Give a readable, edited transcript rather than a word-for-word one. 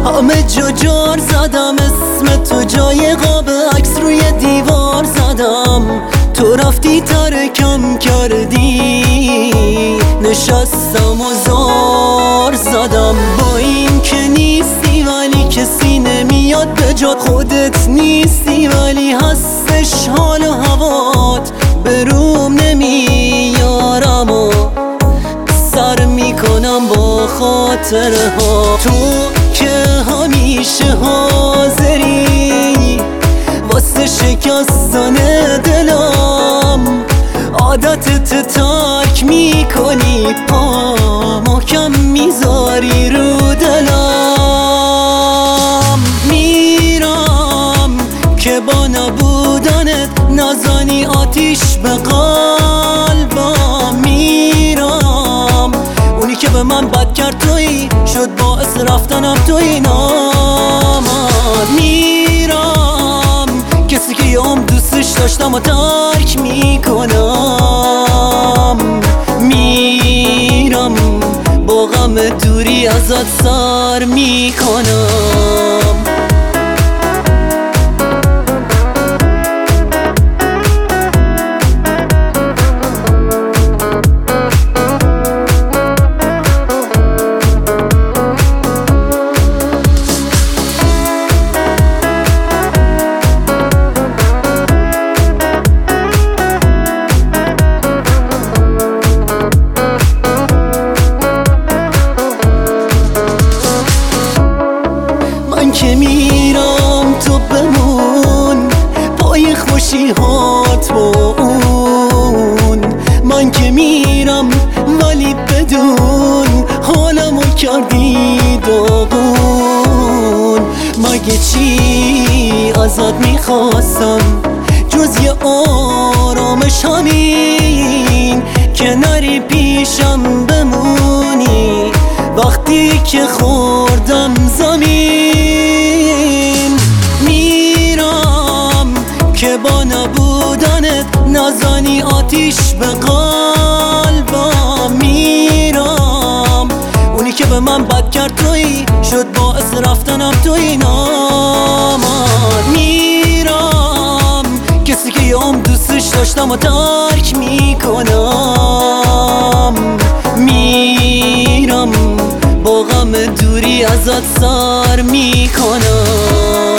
همه جا جار زدم، اسم تو جای قاب عکس روی دیوار زدم. تو رفتی ترکم کردی، نشستم و زار زدم. با این که نیستی ولی کسی نمیاد به جات، خودت نیستی ولی هستش حال و هوات. بروم نمیارم و سر میکنم با خاطره ها. تو که همیشه حاضری واسه شکستن دلم، عادتت ترک میکنی، پا محکم میذاری رو دلم. میرم که با نبودنت نزنی آتیش به قلبم. میرم اونی که به من بد کرد تویی، شد باعث رفتنم تویی نامد. میرم کسی که یه عمر دوستش داشتم و ترک میکنم. میرم با غم دوری ازت سر میکنم. من که میرم تو بمون پای خوشی هات با اون. من که میرم ولی بدون حالمو کردی داغون. مگه چی ازت میخواستم جز یه آرامش، همین که نری پیشم بمونی وقتی که خوردم زمین. میرم که با نبودنت نزنی آتیش به قلبم. میرم اونی که به من بد کرد تویی، شد باعث رفتنم تویی نامد. میرم کسی که یه عمر دوستش داشتم و ترک میکنم. میرم با غم دوری ازت سر میکنم.